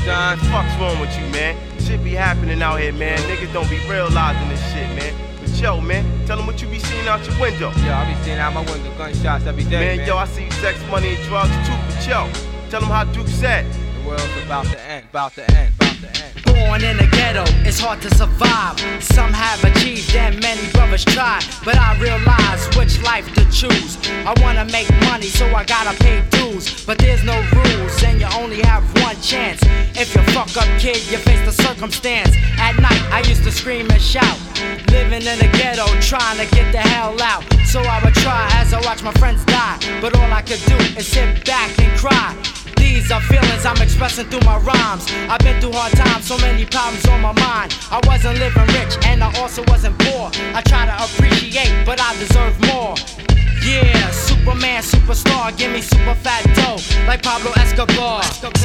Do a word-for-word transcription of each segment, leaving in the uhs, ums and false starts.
son. Fuck's wrong with you, man? Shit be happening out here, man. Niggas don't be realizing this shit, man. But yo, man, tell them what you be seeing out your window. Yo, I be seeing out my window gunshots every day, man. Man, yo, I see sex, money, and drugs too. But yo, tell them how Duke said. The world's about to end, about to end, about to end. Born in the ghetto, it's hard to survive. Some have achieved and many brothers try, but I realize which life to choose. I wanna make money, so I gotta pay dues, but there's no rules and you only have one chance. If you fuck up, kid, you face the circumstance. At night, I used to scream and shout, living in the ghetto, trying to get the hell out. So I would try as I watch my friends die, but all I could do is sit back and cry. These are feelings I'm expressing through my rhymes. I've been through hard times, so many problems on my mind. I wasn't living rich and I also wasn't poor. I try to appreciate, but I deserve more. Yeah, Superman, superstar, give me super fat dough like Pablo Escobar.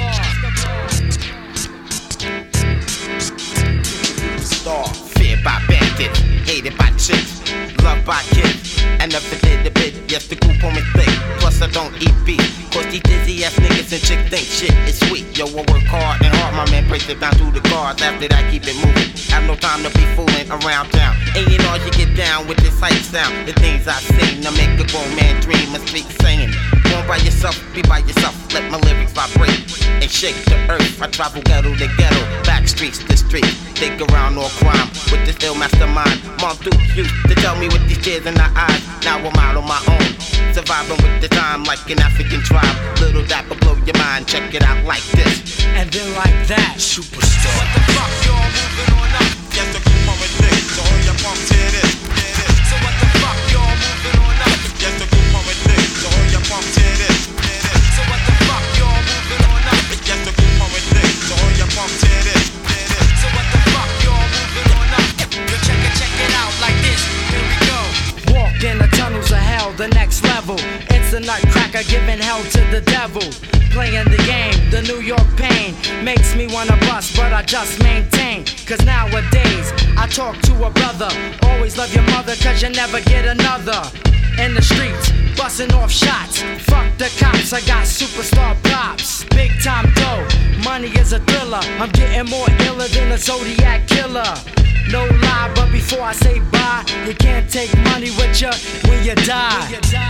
Star, feared by bandits, hated by chicks, loved by kids. I never did a bit, yes the group on me thick. Plus I don't eat beef, cause these dizzy ass niggas and chicks think shit is sweet. Yo, I work hard and hard, my man breaks it down through the cards. After that, keep it moving. Have no time to be fooling around town. And you know you get down with this hype sound. The things I seen, I make a grown man dream and speak saying. Go by yourself, be by yourself. Let my lyrics vibrate and shake the earth. I travel ghetto to ghetto, back streets to street. Dig around all crime with this ill mastermind. Mom Duke used to tell me with these tears in her eyes. Now I'm out on my own, surviving with the time like an African tribe. Little dapper blow your mind, check it out like this. And then like that, superstar. What the fuck, y'all moving on up? Yes, the group on with this, so all your punks hear this. So what the fuck, y'all moving on up? Yes, the group on with this, so all your punks hear this. So what the fuck, y'all moving on up? Yes, the group on with this, so all your punks hear this. So what the fuck, y'all moving on up? Yo, check it, check it out like this. Here we go. walk in the tunnels of hell, the next level. It's a nutcracker giving hell to the devil. Playing the game, the New York pain makes me wanna bust, but I just maintain. Cause nowadays, I talk to a brother. Always love your mother, cause you never get another. In the streets, busting off shots. Fuck the cops, I got superstar props. Big time dough, money is a thriller. I'm getting more iller than a Zodiac killer. No lie, but before I say bye, you can't take money with you when you die.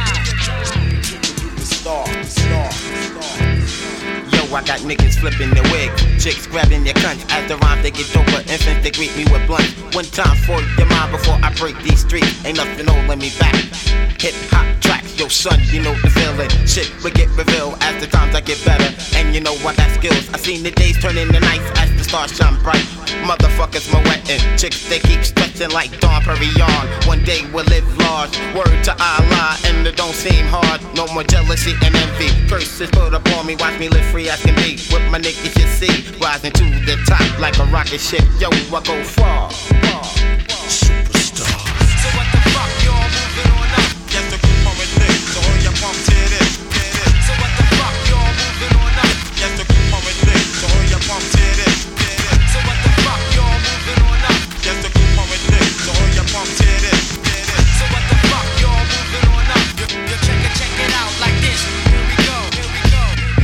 Star, star, star. Yo, I got niggas flipping their wig, chicks grabbing their cunts. As the rhymes they get over, infants they greet me with blunts. One time for your mind before I break these streets. Ain't nothing holding me back. Hip hop tracks, yo son, you know the feeling. Shit will get revealed as the times I get better. And you know I got skills. I seen the days turn into nights as the stars shine bright. Motherfuckers moetting, chicks they keep stretching like Dawn Perignon. One day we'll live large, word to Allah, and it don't seem hard. No more jealousy and envy. Curses put upon me, watch me live free as can be. With my niggas you see, rising to the top like a rocket ship. Yo, I go far, far, far. Superstar. So what the fuck, y'all moving on up? Yes, the group on with this, so all your punks hear this. So what the fuck, y'all moving on up? Yes, the group on with this, so all your punks hear this. So what the fuck, y'all moving on up? Yes, the group on with this, so all your punks hear this. So what the fuck, y'all moving on up? You, you check it, check it out like this. Here we go, here we go,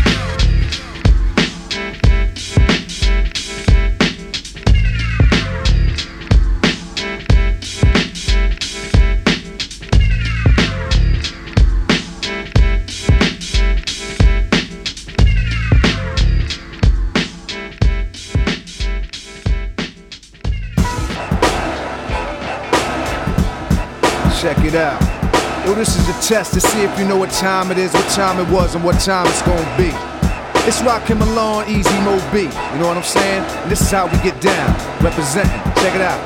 Check it out. Yo, this is a test to see if you know what time it is, what time it was, and what time it's gonna be. It's Rakim Malone, Easy Mo B. You know what I'm saying? And this is how we get down. Representing. Check it out.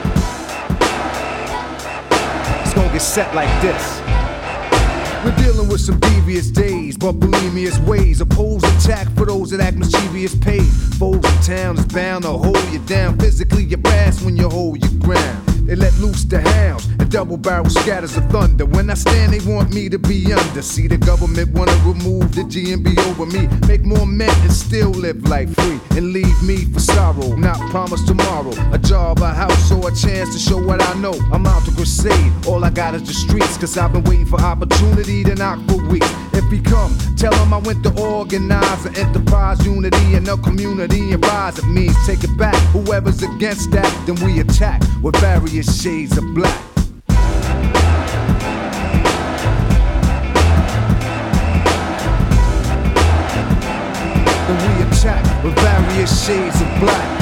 It's gonna get set like this. We're dealing with some devious days, but believe me, it's ways. Oppose attack for those that act mischievous paid. Foes in town is bound to hold you down. Physically, you're brass when you hold your ground. They let loose the hounds, and double barrel scatters of thunder. When I stand, they want me to be under. See, the government wanna remove the G and B over me. Make more men and still live life free. And leave me for sorrow, not promise tomorrow. A job, a house, or a chance to show what I know. I'm out to crusade, all I got is the streets. Cause I've been waiting for opportunity to knock for weeks. If he come, tell him I went to organize an enterprise, unity in the community, and rise. It means take it back. Whoever's against that, then we attack with various shades of black. Then we attack with various shades of black.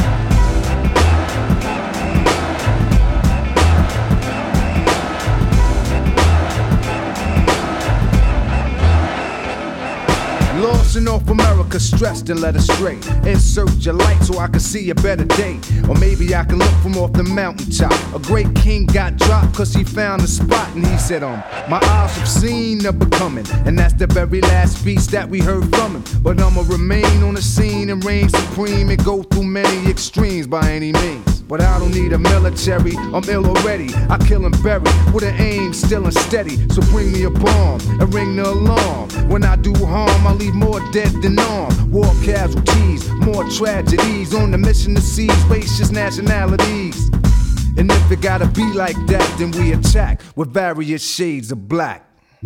Lost in North America, stressed and led astray. Insert your light so I can see a better day. Or maybe I can look from off the mountaintop. A great king got dropped cause he found a spot. And he said, um, my eyes have seen the becoming. And that's the very last speech that we heard from him. But I'ma remain on the scene and reign supreme and go through many extremes by any means. But I don't need a military, I'm ill already. I kill and bury with an aim still and steady. So bring me a bomb and ring the alarm. When I do harm, I leave more dead than armed. War casualties, more tragedies. On the mission to seize racist nationalities. And if it gotta be like that, then we attack with various shades of black.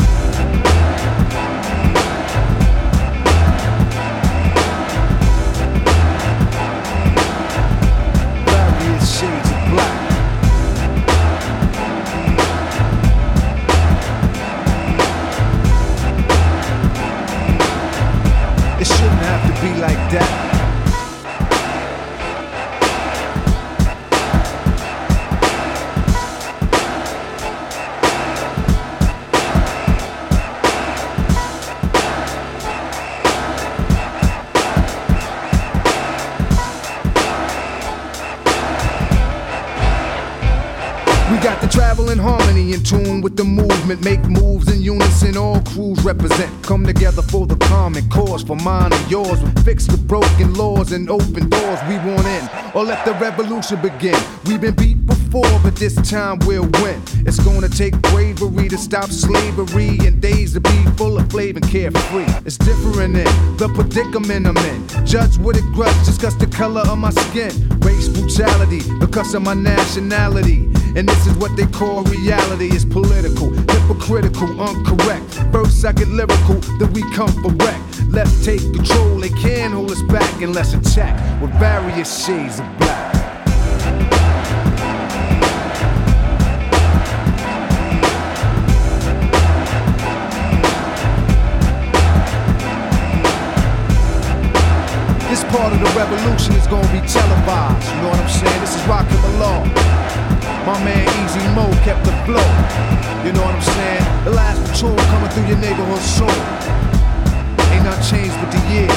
Shades of black. It shouldn't have to be like that. Got to travel in harmony, in tune with the movement. Make moves in unison, all crews represent. Come together for the common cause, for mine and yours. We fix the broken laws and open doors we want in. Or let the revolution begin. We've been beat before, but this time we'll win. It's gonna take bravery to stop slavery and days to be full of flavor and carefree. It's different in the predicament I'm in. Judge with a grudge just cause the color of my skin. Race brutality because of my nationality. And this is what they call reality. It's political, hypocritical, incorrect. First I get lyrical, then we come for wreck. Let's take control, they can't hold us back. And let's attack with various shades of black. This part of the revolution is gonna be televised. You know what I'm saying? This is Rakim Allah. My man Easy Mo kept the flow. You know what I'm saying? The last patrol coming through your neighborhood soon. Ain't nothing changed with the year.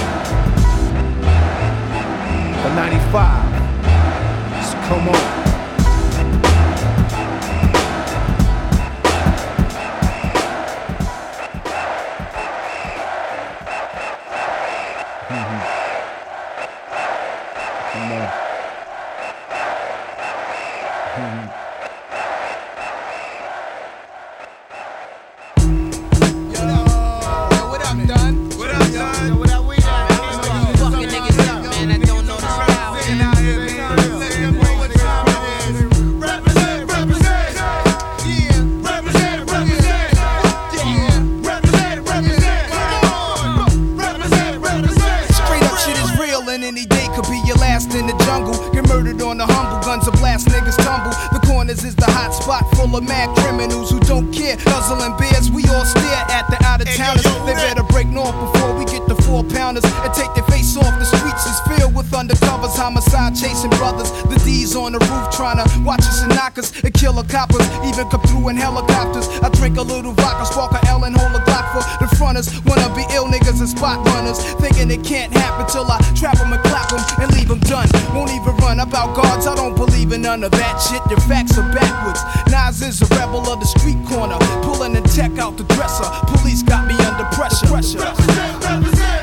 But ninety-five. So come on. Chasing brothers, the D's on the roof trying to watch us and knock us and kill a coppers, even come through in helicopters. I drink a little vodka, spark a L and hold a Glock for the fronters. Wanna be ill niggas and spot runners, thinking it can't happen till I trap them and clap them and leave them done. Won't even run about guards, I don't believe in none of that shit. Your facts are backwards. Nas is a rebel of the street corner, pulling the tech out the dresser. Police got me under pressure. pressure. Represent, represent.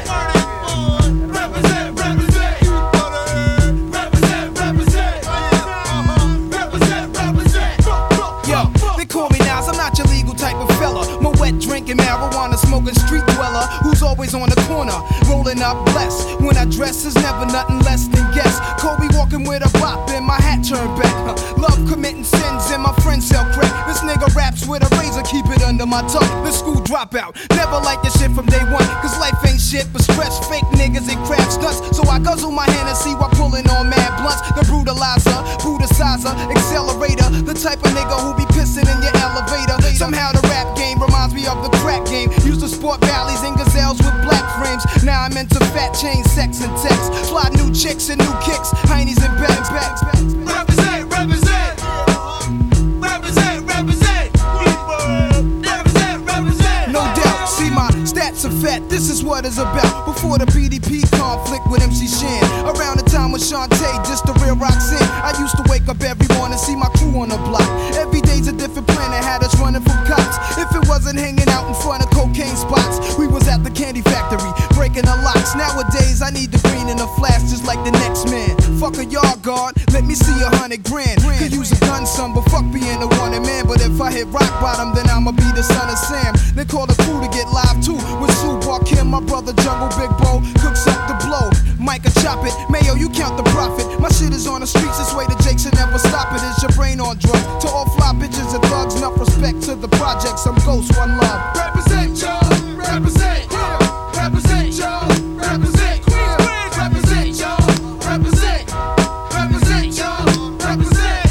Call me Nas, I'm not your legal type of fella. My wet drinking, marijuana smoking street dweller who's always on the corner, rolling up blessed. When I dress is never nothing less than guess. Kobe walking with a bop and my hat turned back. Huh. Love committing sins and my friends sell crack. This nigga raps with a razor, keep it under my tongue. The school dropout, never like this shit from day one. Cause life ain't shit but stress, fake niggas and crap stunts. So I guzzle my Hennessy while pulling on mad blunts. The brutalizer, brutalizer, accelerator. The type of nigga who be pissing in your elevator. Somehow the rap game reminds me of the crack game. Used to sport valleys and gazelles with black frames. Now I'm into fat chains, sex and text. Fly new chicks and new kicks, heinies and bags, bags, bags. Represent, represent. Represent, represent. Represent, represent. No doubt, see my stats are fat, this is what it's about. Before the B D P conflict with M C Shan. Around the time with Shantae, just the real Roxanne. I used to wake up every morning, see my crew on the block. Every day's a different planet, had us running from cops. If it wasn't hanging out in front of cocaine spots, we was at the candy factory, breaking the locks. Nowadays, I need the green in a flash, just like the next man. Fuck a yard guard, let me see a hundred grand. Could use a gun, son, but fuck being a wanted man. But if I hit rock bottom, then I'ma be the son of Sam. They call the crew to get live too. With Sue Kim, my brother Jungle Big Bo, cooks up the blow. Micah chop it, Mayo, you count the profit. My shit is on the streets, this way the Jakes will never stop it. Is your brain on drugs? To all fly bitches and thugs, enough respect to the projects. I'm Ghost, one love. Represent, y'all. Represent. Represent, y'all. Represent. Queens, represent, y'all. Represent. Represent, y'all. Represent.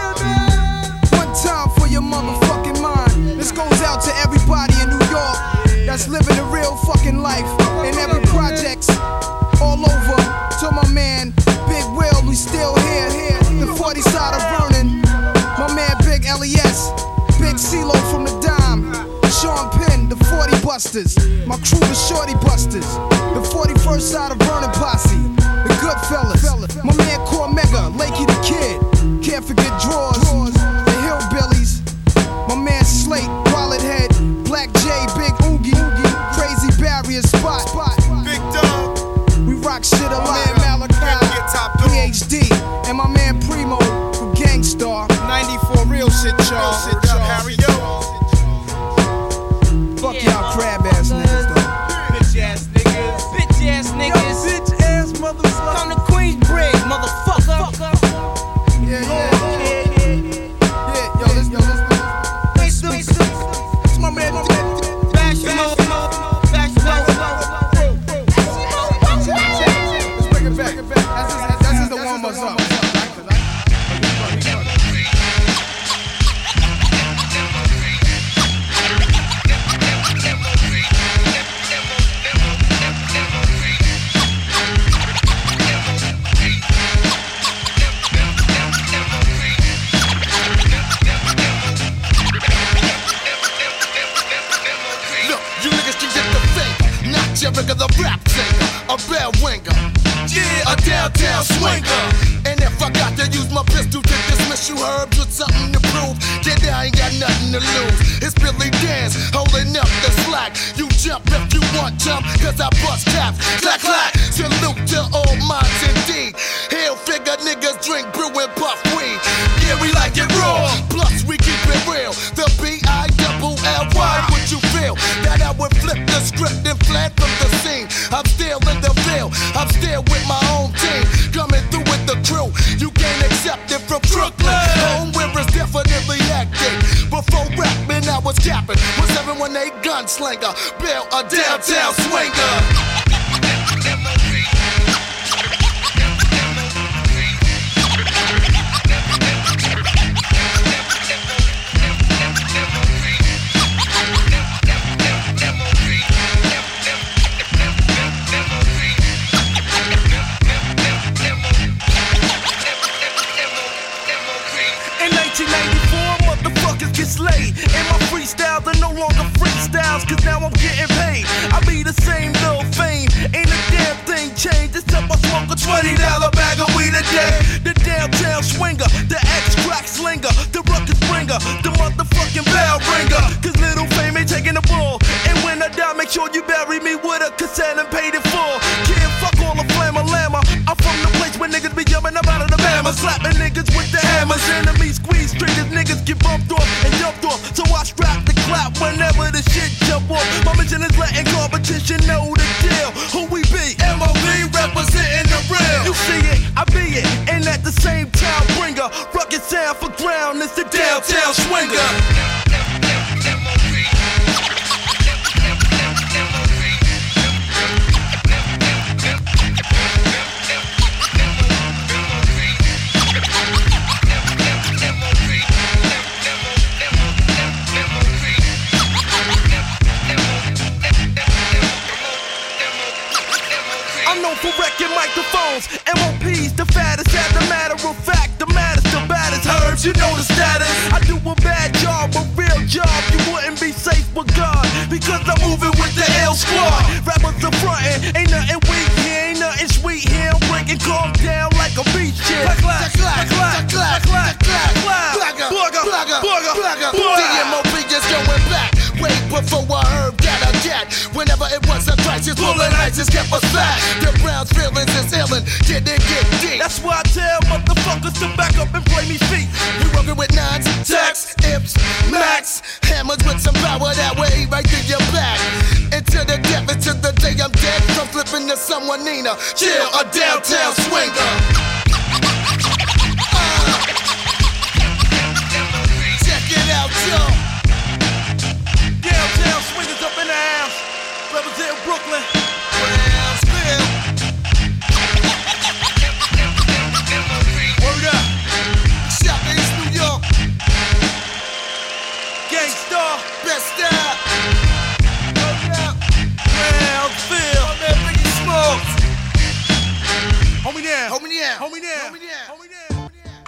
One time for your motherfucking mind. This goes out to everybody in New York that's living a real fucking life. In every projects, all over. To my man, Big Will, we still here. here. The forty side of Vernon. My man, Big L E S. Big CeeLo from the Dime. Sean Penn, the forty Busters. My crew, the Shorty Busters. The forty-first side of Vernon Posse. The Goodfellas. My man, Cormega, Lakey the Kid. Can't forget Drawers. The Hillbillies. My man, Slate, Wallet Head. Black J, Big Oogie. Crazy Barrier Spot. Big Dog. We rock shit a lot. My man Malachi. P H D. And my man Primo, who Gangstar. ninety-four real shit, y'all. Real shit, y'all. Harry, yo. Fuck y'all crab ass niggas, though. Bitch ass niggas. Bitch ass niggas. Bitch ass motherfucker. Come to Queensbridge, motherfucker. Yeah, yeah, yeah. Yeah, yo, let's, yo, let's, let's. It's my man, my man. Bash your mo, bash your mo. Let's bring it back. That's just, that's just the warm us up. The rap singer, a bell winger, yeah, a downtown swinger. And if I got to use my pistol to dismiss you herbs with something to prove, then I ain't got nothing to lose. It's Billy Dance holding up the slack. You jump if you want jump, cause I bust caps. Clack, clack, salute to all minds indeed. Hell figure niggas drink brew and puff weed. Yeah, we like it raw, plus we keep it real. The B I double L Y, what you feel? That I would flip the script and fled from the scene. I'm still in the field, I'm still with my own team. Coming through with the crew, you can't accept it from Brooklyn. Home where it's definitely hectic. Before rapping, I was capping. Was seven one eight gunslinger, Bill, a downtown swinger. Slayed. And my freestyles are no longer freestyles, cause now I'm getting paid. I be the same little face forth. My mission is letting competition know the deal. Who we be? M O B representing the real. You see it, I be it, and at the same time bringer. Rugged sound for ground, it's the downtown swinger. I'm known for wrecking microphones, M O P's the fattest. As a matter of fact, the maddest, the baddest. Herbs, you know the status. I do a bad job, a real job. You wouldn't be safe with God, because I'm moving with the L squad. Rappers are frontin', ain't nothing weak here, ain't nothing sweet here. I'm breaking calm down like a beach chair. Clap, clap, clap, clap, clap, clap, clap, blugger, blugger, blugger, blugger. The M O P just going back. Way before I heard that I get. Whenever it was a crisis, pulling ices kept us flat. The Browns feelings is illin', did it get deep? That's why I tell motherfuckers to back up and play me feet. We working with nines, tacks, ips, max, hammers with some power that way right through your back. Until the death, until the day I'm dead. From flipping to someone Nina, chill a downtown swinger. Uh, check it out, y'all. Downtown swingers up in the house, representing Brooklyn. Brownsville. Word up. South East New York. Gangstar. Best style. Word up. Brownsville. Oh man, Biggie Smalls. Hold me down. Hold me down. Hold me down. Hold me down. Hold me down.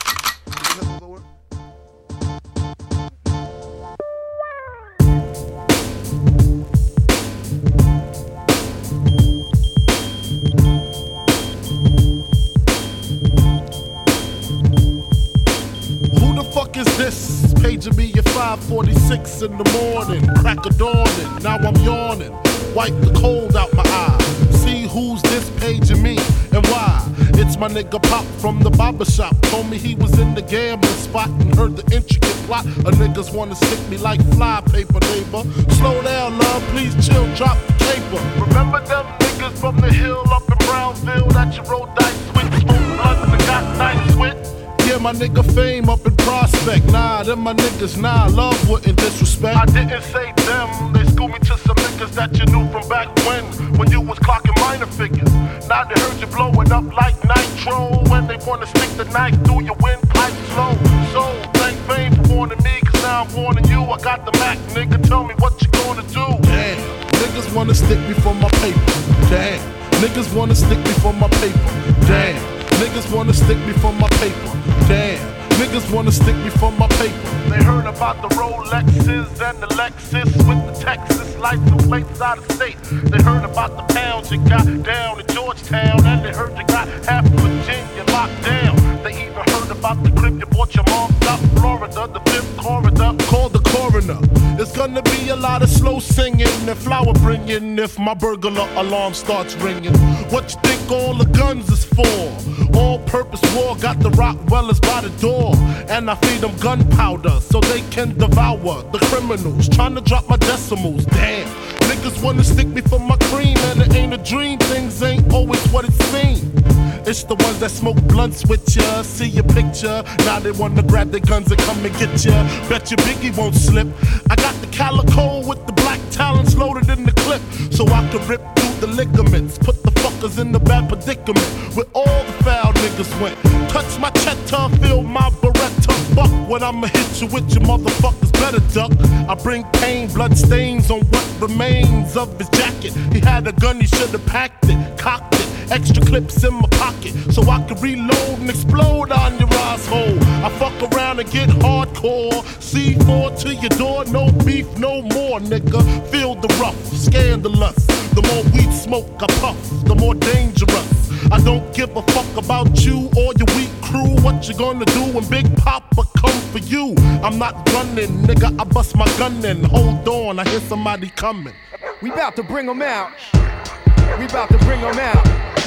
Is this paging me at five forty-six in the morning? Crack of dawning, now I'm yawning. Wipe the cold out my eye. See who's this paging me and why? It's my nigga Pop from the barber shop. Told me he was in the gambling spot and heard the intricate plot. A niggas wanna stick me like fly paper, neighbor. Slow down, love, please chill, drop the caper. Remember them niggas from the hill up in Brownsville that you rolled dice with, smoked blunts and got nice with? Yeah, my nigga Fame up in Prospect. Nah, them my niggas, nah, love wouldn't disrespect. I didn't say them, they schooled me to some niggas that you knew from back when, when you was clocking minor figures. Now they heard you blowing up like nitro, when they wanna stick the knife through your windpipe slow. So, thank Fame for warning me, cause now I'm warning you. I got the Mac, nigga, tell me what you gonna do. Damn, niggas wanna stick me for my paper. Damn, niggas wanna stick me for my paper. Damn. Niggas wanna stick me for my paper. Damn, niggas wanna stick me for my paper. They heard about the Rolexes and the Lexus with the Texas license plates out of state. They heard about the pounds you got down in Georgetown, and they heard you got half of Virginia locked down. They even heard about the crib you bought your mom out Florida, the fifth corridor. Call the coroner. There's gonna be a lot of slow singing and flower bringing if my burglar alarm starts ringing. What you think all the guns is for? All-purpose war, got the Rockwellers by the door, and I feed them gunpowder so they can devour the criminals trying to drop my decimals. Damn, niggas wanna stick me for my cream, and it ain't a dream. Things ain't always what it seems. It's the ones that smoke blunts with ya, see your picture. Now they wanna grab their guns and come and get ya. Bet your Biggie won't slip. I got the calico with the black talons loaded in the clip, so I can rip through the ligaments. Put the fuckers in the bad predicament where all the foul niggas went. Touch my cheddar, feel my Beretta. Buck when I'ma hit you with your motherfuckers better duck. I bring pain, blood stains on what remains of his jacket. He had a gun, he should've packed it, cocked it. Extra clips in my pocket so I can reload and explode on your asshole. I fuck around and get hardcore. C four to your door, no beef, no more, nigga. Feel the rough, scandalous. The more weed smoke I puff, the more dangerous. I don't give a fuck about you or your weak crew. What you gonna do when Big Papa come for you? I'm not gunning, nigga, I bust my gun in. Hold on, I hear somebody coming. We about to bring them out. We about to bring them out.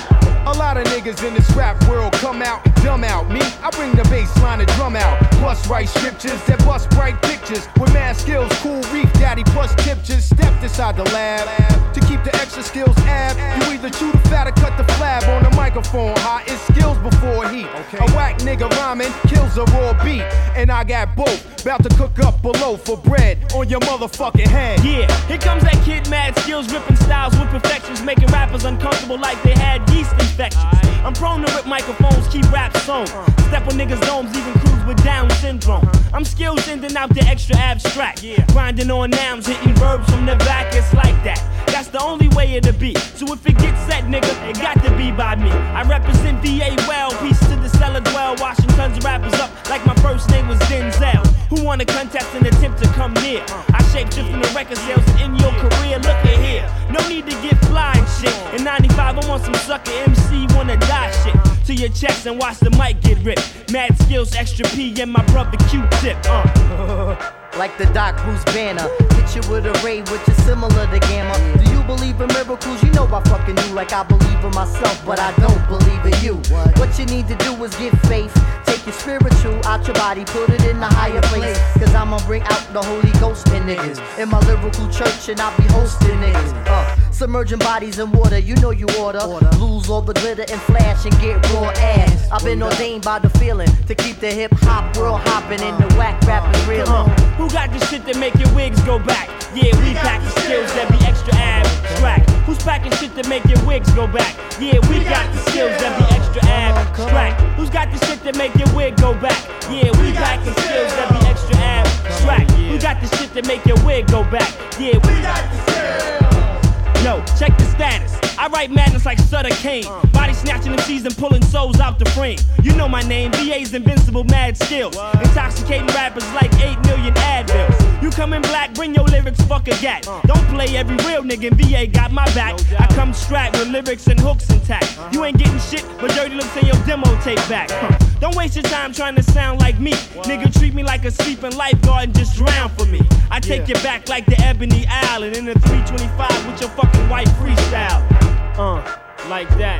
A lot of niggas in this rap world come out and dumb out. Me, I bring the bass line and drum out. Plus write scriptures that bust bright pictures. With mad skills, cool reef daddy plus tiptures. Stepped inside the lab to keep the extra skills ab. You either chew the fat or cut the flab on the microphone. Hot is skills before heat. A whack nigga rhyming kills a raw beat. And I got both, about to cook up below for bread on your motherfucking head. Yeah, here comes that kid, mad skills, ripping styles with perfections, making rappers uncomfortable like they had yeast infections. I'm prone to rip microphones, keep rap sewn. Step on niggas' domes, even crews with Down syndrome. I'm skills ending out the extra abstract. Grinding on nouns, hitting verbs from the back, it's like that. That's the only way it'll be. So if it gets set, nigga, it got to be by me. I represent V A well, peace to the cellar dwell, washing tons of rappers up like my first name was Denzel. Who wanna contest and attempt to come near? I shapeshift in the record sales and in your career, look at here. No need to get fly and shit. In ninety-five, I want some sucker M C wanna die shit. To your chest and watch the mic get ripped. Mad skills, extra P, and my brother Q-tip. Uh. Like the Doc Bruce Banner, hit you with a ray which is similar to Gamma. Do you believe in miracles? You know I fucking do, like I believe in myself, but I don't believe in you. What you need to do is get faith, take your spiritual out your body, put it in a higher place. Cause I'ma bring out the Holy Ghost in niggas, in my lyrical church, and I'll be hosting niggas. Uh, submerging bodies in water, you know you order. Lose all the glitter and flash and get raw ass. I've been ordained by the feeling to keep the hip hop world hopping and the whack rapping real. Uh, who got the shit that make your wigs go back? Yeah, we pack the skills that be extra abstract. Who's packing shit that make your wigs go back? Yeah, we got the skills that be extra abstract. Who's got the shit that make your wig go back? Yeah, we packing skills that be extra abstract. Who got the shit that make your wig go back? Yeah, we got the skills. Yo, check the status. I write madness like Sutter Kane. Body snatching M Cs and pulling souls out the frame. You know my name, V A's invincible mad skills. Intoxicating rappers like eight million Advils. You come in black, bring your lyrics, fuck a gat. Don't play every real nigga, V A got my back. I come strapped with lyrics and hooks intact. You ain't getting shit, but dirty looks in your demo tape back. Don't waste your time trying to sound like me. Nigga, treat me like a sleeping lifeguard and just drown for me. I take you back like the Ebony Owl and in the three twenty-five with your fucking white freestyle. Uh, like that.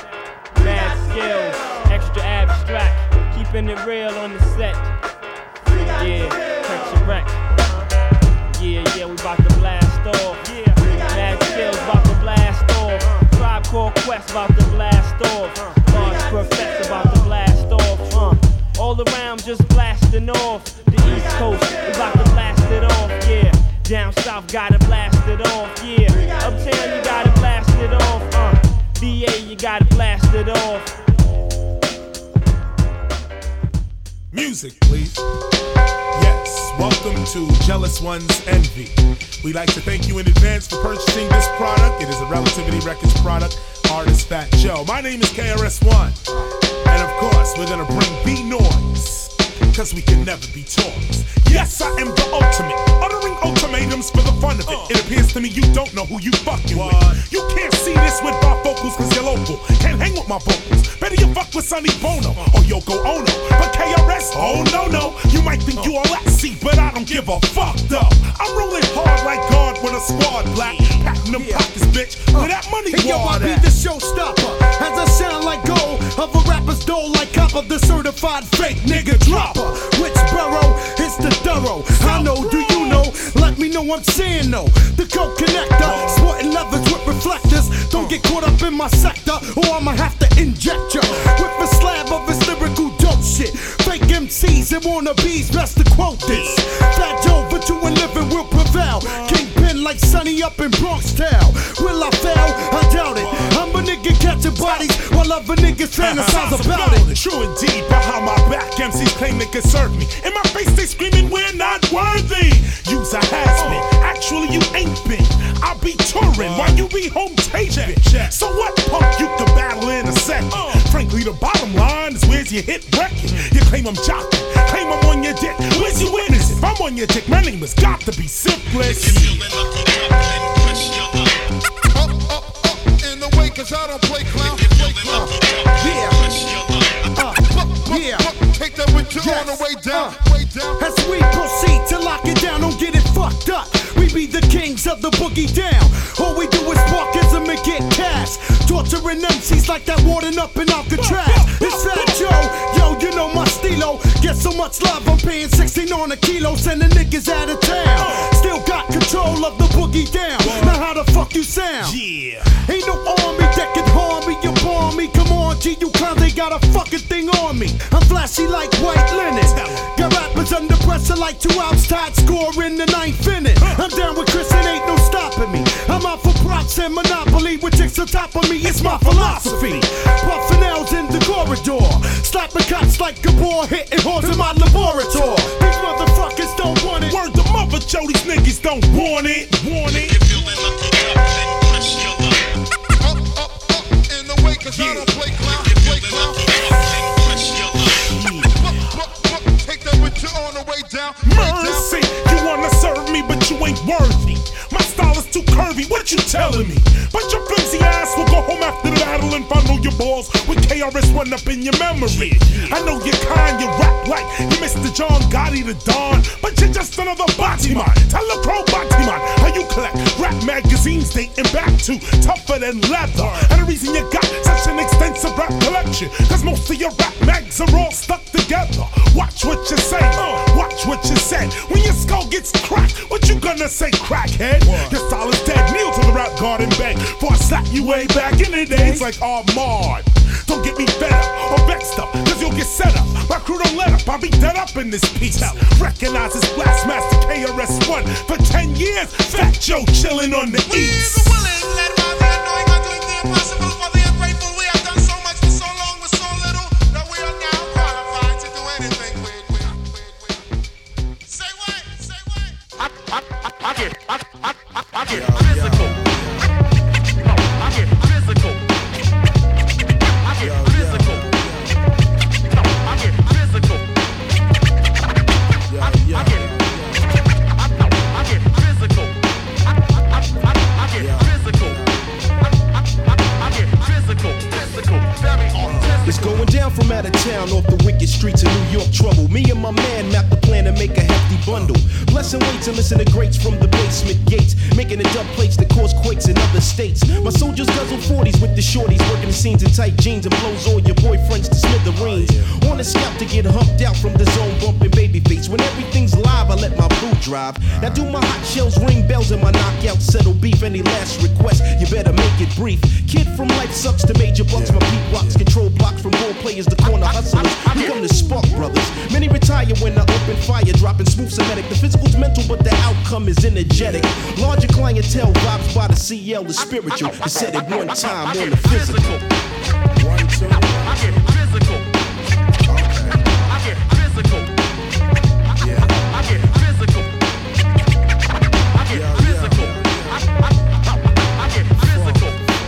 Mad skills, extra abstract, keeping it real on the set. Yeah, catch a wreck. Yeah, yeah, we bout to blast off. Yeah, mad skills bout to blast off. Tribe Called Quest bout to blast off. Large Perfects about to blast off. Uh, all around just blasting off. The East Coast, we bout to blast it off. Yeah, down south gotta blast it off. Yeah, uptown you gotta blast it off. Uh, V A you gotta blast it off. Music, please. Yes, welcome to Jealous One's Envy. We'd like to thank you in advance for purchasing this product. It is a Relativity Records product, artist Fat Joe. My name is K R S One. And of course, we're gonna bring B-Noise, cause we can never be toys. Yes, I am the ultimate, uttering ultimatums for the fun of it. It appears to me you don't know who you fucking with. You can't see this with my vocals cause you're local. Can't hang with my vocals. Better you fuck with Sonny Bono or Yoko Ono. But K R S, oh no, no. You might think you all laxy, but I don't give a fuck though. I'm rolling hard like God with a squad black. Patting them pockets, bitch. Where that money hey, yo, I be the showstopper. As I sound like gold of a rapper's dough like copper, the certified fake nigga dropper. Which borough is the thorough? I know, do you know? Let me know I'm saying no. The coke connector, sporting leathers with reflectors. Don't get caught up in my sector, or I'ma have to inject ya with a slab of his lyrical dope shit. Fake M Cs and wannabes, best to quote this. Fat Joe, but you and living will prevail. Kingpin like Sonny up in Bronx Town. Will I fail? I doubt it. I'm a nigga catching bodies while other niggas fantasize about it. True indeed, behind my back, M Cs claim they can serve me. In my face, they screaming, we're not worthy. Use a has-been. Actually, you ain't been. I'll be touring while you be home taping. So what punk you can battle in a second? Frankly, the bottom line is where's your hit record? You claim I'm jocking, claim I'm on your dick. Where's your witness? If I'm on your dick, my name has got to be Simplest. In the way, cause I don't play clown. Play clown. Yeah. Uh, yeah. Take that with you yes. on the way down. Uh, way down. As we proceed to lock it down, don't get it fucked up. We be the king kings of the boogie down. All we do is sparkism and get cash. Torturing M Cs like that warden up in Alcatraz. It's Fat Joe, yo, you know my stilo. Get so much love, I'm paying sixteen on a kilo, sending niggas out of town. Still got control of the boogie down. Now how the fuck you sound? Yeah. Ain't no army that can harm me, you bomb me. Come on, G, you clowns, they got a fucking thing on me. I'm flashy like white linen. Got rappers under pressure like two outs tied, score in the ninth inning. I'm down with Chris and ain't no stopping me. I'm out for props and Monopoly with chicks on top of me. It's my philosophy. Puffin' L's in the corridor, slapping cops like Gabor, hitting whores in my laboratory. These motherfuckers don't want it. Word the mother, Joe, these niggas don't want it. Want it. If you're feeling lucky, up, then press your luck. Up, up, up in the way, cause I don't play clown. Play clown. Press your luck. Take that with you on the way down. Mercy, you wanna serve me, but you ain't worthy. My style is too curvy, what you telling me? But your flimsy ass will go home after the battle and fondle your balls with K R S One up in your memory. I know you're kind, you rap like you Mister John Gotti the Don, but you're just another Batiman. Tell a pro Batiman how you collect rap magazines dating back to tougher than leather. And the reason you got such an extensive rap collection, cause most of your rap mags are all stuck together. Watch what you say, watch what you say. When your skull gets cracked, what you gonna say, crackhead? Your style is dead, kneel to the rap garden beg. For I slap you way back in the days like Armand. Don't get me fed up or vexed up, cause you'll get set up. My crew don't let up, I'll be dead up in this piece. Recognize this Blastmaster K R S One for ten years. Fat Joe chillin' on the east. Led by the annoying, are doing the impossible for the ungrateful. We have done so much for so long with so little that we are now qualified to do anything with. Say what? Say what? I, I, I, I get, I, I, I, I get physical. I get physical. I get physical. I get physical. I, I get, I, I get physical. I, I, I, I get physical. I, I, I get physical. Physical. Very autistic. It's going down from out of town off the wicked streets of New York trouble. Me and my man mapped the plan to make a hefty bundle. Blessing weights and listen to greats from the basement gates, making the dub plates that cause quakes in other states. My soldiers guzzle forties with the shorties, working the scenes in tight jeans and blows all your boyfriends to smithereens. On a scout to get humped out from the zone, bumping baby face. When everything's live, I let my boo drive. Now do my hot shells ring bells and my knockout settle beef. Any last request, you better make it brief. Kid from life sucks to major bucks. My beat rocks, control blocks from role players to corner hustlers. We come to spark brothers. Many retire when I open fire, dropping smooth Semitic. The physical's mental, but the outcome is energetic. Larger clientele vibes by the C L, the spiritual. I said it one time on the physical. One, two, I get physical. I get physical. Yeah. I get physical. I get physical. I, I, I, I get physical.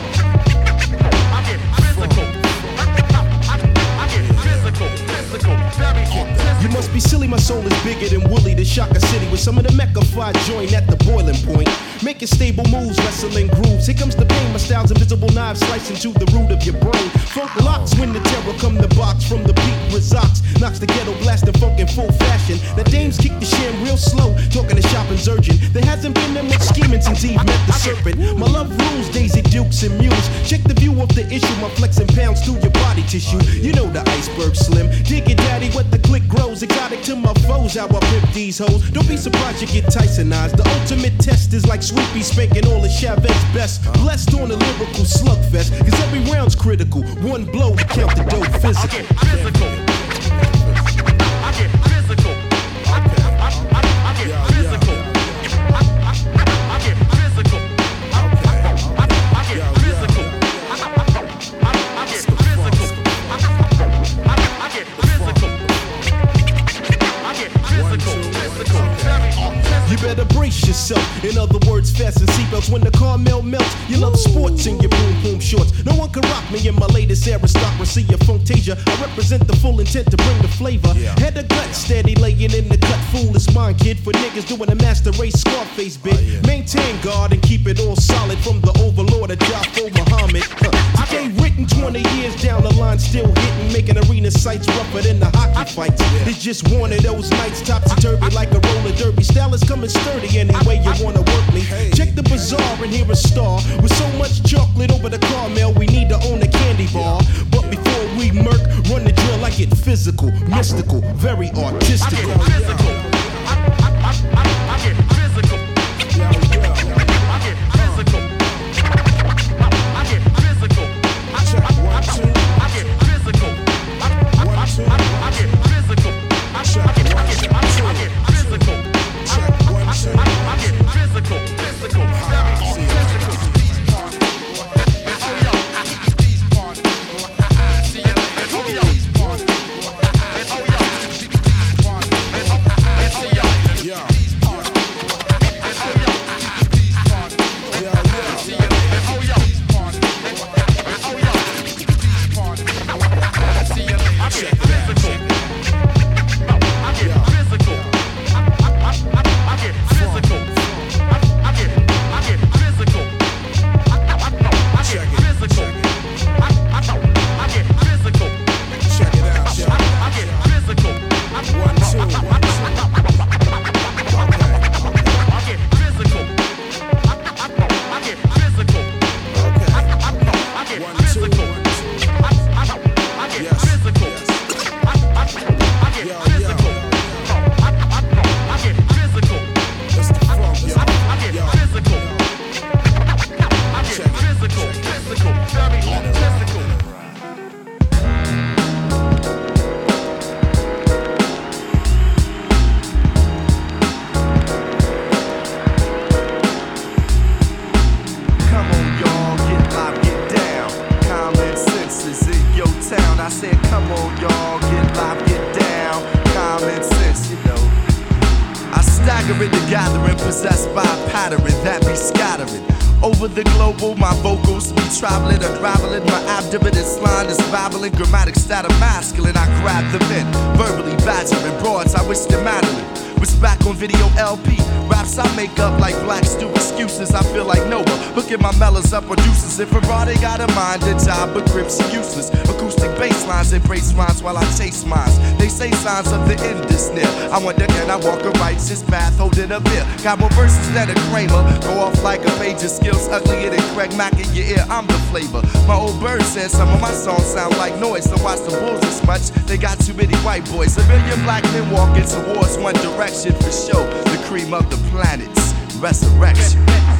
I get physical. I, I get physical. Physical. Very autistic. You must be silly, my soul is bigger than Willie to shock a city with some of the Mecca-fied joint at the boiling point. Making stable moves, wrestling grooves. Here comes the pain, my style's invisible knives slicing to the root of your brain. Funk locks when the terror come the box from the beat resorts. Knocks the ghetto blasting funk in full fashion. The dames kick the sham real slow, talking to shopping's urgent. There hasn't been that much scheming since Eve met the serpent. My love rules, Daisy Dukes and Muse. Check the view of the issue, my flexing pounds through your body tissue. You know the iceberg slim. Dig it, daddy, what the click grows. Exotic to my foes, how I pimp these hoes. Don't be surprised you get Tysonized. The ultimate test is like Sweepy spanking all of Chavez best. Blessed on a lyrical slugfest, cause every round's critical. One blow to count the dough physical. I get physical. I get physical. I, I, I, I get physical. I, I, I get physical. I, I, I get physical. I, I, I get physical. I, I, I get physical. I get physical. Physical. Very autistic. You better brace yourself. In other words, fasten seatbelts when the caramel melts. You love sports in your boom boom shorts. No one can rock me in my latest aristocracy of Fantasia. I represent the full intent to bring the flavor. Yeah. Head of gut, steady laying in the cut. Fool is mine, kid. For niggas doing a master race, Scarface bit. Oh, yeah. Maintain guard and keep it all solid from the overlord of Jaffa Muhammad. Huh. I ain't written twenty years down the line, still hitting, making arena sights rougher than the hockey fights. Yeah. It's just one of those nights, topsy-turvy like a roller derby. Style is coming sturdy any way you wanna work me. Hey. Check the bazaar and hear a star. With so much chocolate over the caramel, we need to own a candy bar. Yeah. But before we murk, run the drill, I get physical, mystical, very artistical. I get physical. I, I, I, I, I get physical. Yeah, yeah. I get physical. I get physical. Check one, two. I get physical. One, two. I get physical. Check one, two. I get physical. Check one, two. I get physical. Physical. Very physical. Traveling, unraveling, my abdomen is line is babbling, grammatic stat of masculine. I grab the pen, verbally badgering broads. I wish them Madeline was back on video L P. Raps I make up like black stew excuses. I feel like Noah, hooking my mellows up on juices. If Ferrari got a mind, a job, but grips are useless. Acoustic bass lines embrace rhymes while I chase mines. They say signs of the end is near. I wonder can I walk a righteous path holding a beer? Got more verses than a Kramer. Go off like a page of skills, uglier than Craig Mack in your ear. I'm the flavor. My old bird said some of my songs sound like noise. So watch the bulls as much. They got too many white boys. A million black men walking towards one direction for show. The cream of the planet's resurrection.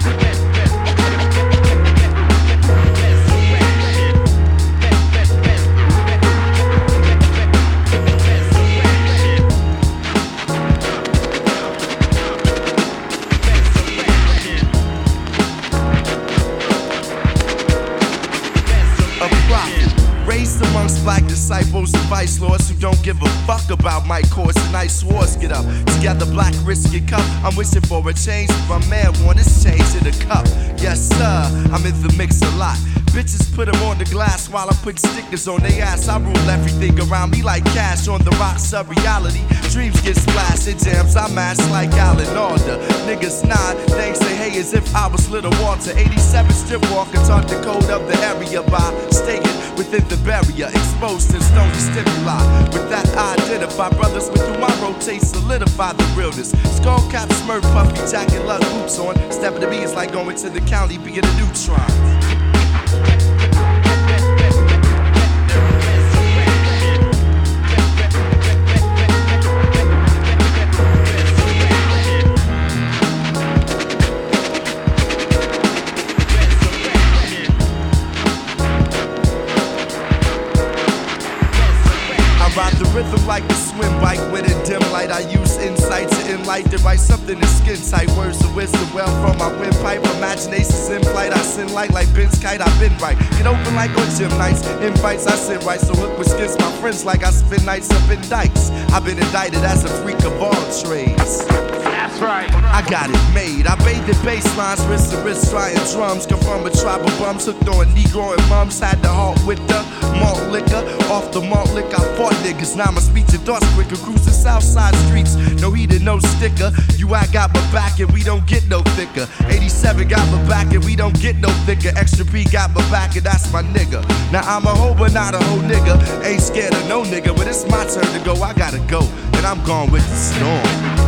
Raised amongst black disciples and vice lords who don't give a fuck about my course and nice wars. Get up together, black risk your cup. I'm wishing for a change. My man want his change in a cup. Yes sir, I'm in the mix a lot. Bitches put them on the glass while I put stickers on their ass. I rule everything around me like cash on the rocks of reality. Dreams get splashed in jams, I mash like Alan Alda. Niggas nod, thanks say hey as if I was Little Walter. eighty-seven strip walker taught the code of the area by staking within the barrier, exposed to stony stimuli. With that I identify brothers with whom I rotate, solidify the realness. Skull cap, smurf, puffy jacket, lug boots on. Stepping to me is like going to the county, being a neutron. Ride the rhythm like a swim bike with a dim light. I use insight to enlighten, to write something in skin tight. Words of wisdom well from my windpipe. Imagination's in flight. I send light like Ben's kite. I've been right. Get open like on gym nights. Invites I send right. So hook with skins my friends like I spend nights up in dikes. I've been indicted as a freak of all trades. That's right. I got it made. I bathed in bass lines, wrist to wrist, trying drums. Come from a tribe of bums, hooked on Negro and mums. Had the heart with the malt liquor. Off the malt liquor, I fought niggas. Now my speech and thoughts quicker. Cruising south side streets, no heater, no sticker. You, I got my back and we don't get no thicker. eighty-seven got my back and we don't get no thicker. Extra P got my back and that's my nigga. Now I'm a hoe but not a hoe nigga. Ain't scared of no nigga, but it's my turn to go. I gotta go, and I'm gone with the storm.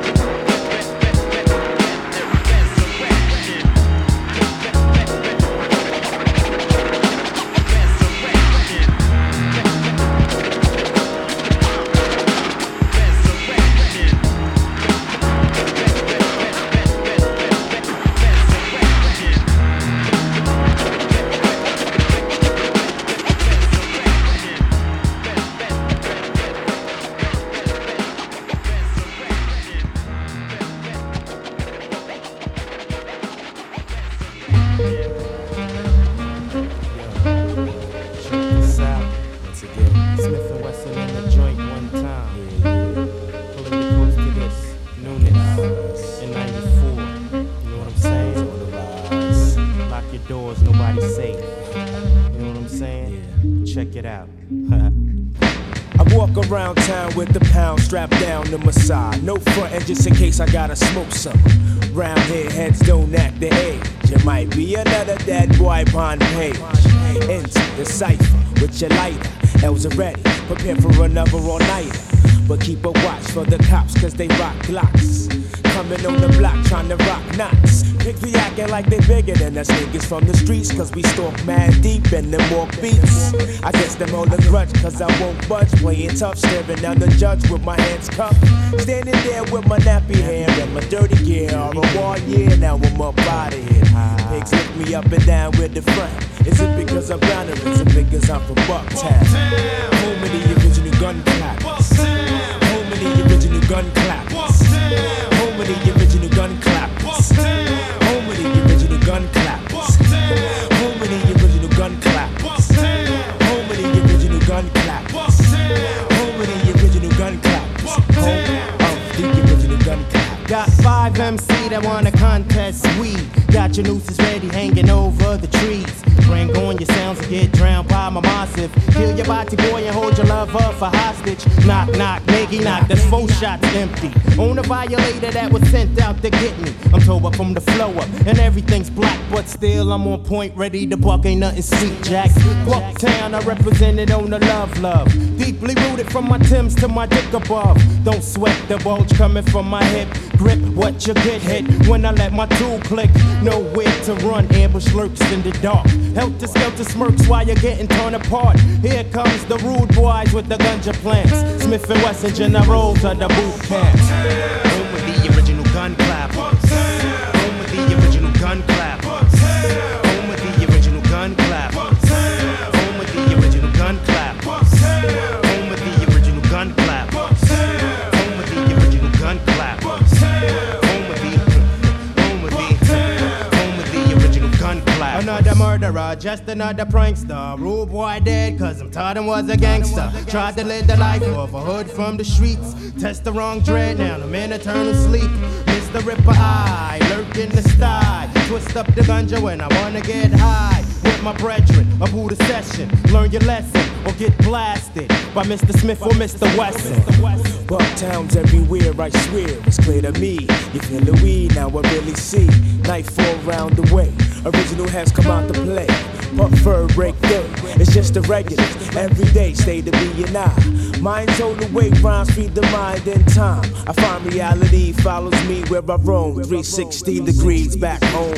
Strapped down to my side, no frontin' just in case I gotta smoke some. Round here, heads don't act the age. It might be another dead boy on page. Into the cipher with your lighter. L's are ready, prepare for another all-nighter. But keep a watch for the cops, cause they rock glocks. Coming on the block, trying to rock knots. Pigs be acting like they bigger than us niggas from the streets, cause we stalk mad deep and them walk beats. I guess them all a grudge, cause I won't budge. Playing tough, staring down the judge with my hands cuffed. Standing there with my nappy hair and my dirty gear. All a war year, now I'm up out of here. Pigs lift me up and down with the front. Is it because I'm down or is it because I'm from Bucktown? Home of the original gun clappers. Home of the original gun clappers. Home of the original gun clappers. Home of the original gun clappers. Home of the original gun clappers. Home of the original gun clappers. Home of the original gun clappers. Home of the original gun clappers. Got five M C that wanna contest weed. Got your nooses ready hanging over the trees. Bring on your sounds and get drowned by my massive. Kill your body boy and hold your lover for hostage. Knock, knock, nigga, knock, that's four shots empty. On a violator that was sent out to get me. I'm tore up from the flow up and everything's black, but still I'm on point, ready to buck, ain't nothing sweet, Jack. Bucktown, I represented on the love, love. Deeply rooted from my Timbs to my dick above. Don't sweat the bulge coming from my hip. Grip what you get hit when I let my tool click. Nowhere to run, ambush lurks in the dark. Helter skelter smirks while you're getting torn apart. Here comes the rude boys with the ganja plants. Smith and Wesson generals of the boot camp. Home with the original gun clappers. Home with the original gun clappers. Home with the original gun clappers. Home with the original gun clappers. Home with the original gun clappers. Home with the original gun clappers. Home with the home with the home with the original gun clappers. Another murderer, just another prankster. Rude boy dead, cause I'm taught him was a gangster. Tried to live the life of a hood from the streets. Test the wrong dread, now I'm in eternal sleep. Mister Ripper Eye, lurk in the sty. Twist up the ganja when I wanna get high. With my brethren, a Buddha session. Learn your lesson or get blasted by Mister Smith or Mister Wesson. Bucktown's everywhere, I swear, it's clear to me. You feel the weed, now I really see. Nightfall round the way, original has come out to play. But fur break through, it's just the regulars. Every day, stay to be and I. Mind's on the way, rhymes feed the mind in time. I find reality follows me where I roam. three sixty degrees back home.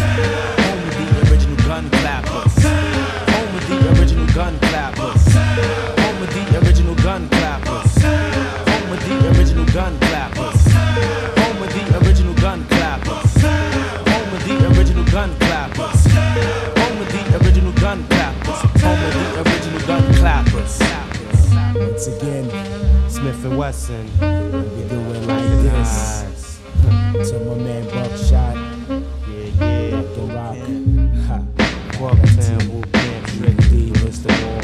And home of the original gun clappers. Home of the original gun clappers. Home of the original gun clappers. Home of the original gun clappers. Home of the original gun clappers. Home of the original gun clappers. Home of the original gun clappers. Home of the original gun clappers. Once again, Smith and Wesson, we do it like this. To my man Buckshot. Yeah, yeah. Rock and rock. Ha. Bucktown, Boot Camp, Trick D, Mister Wall.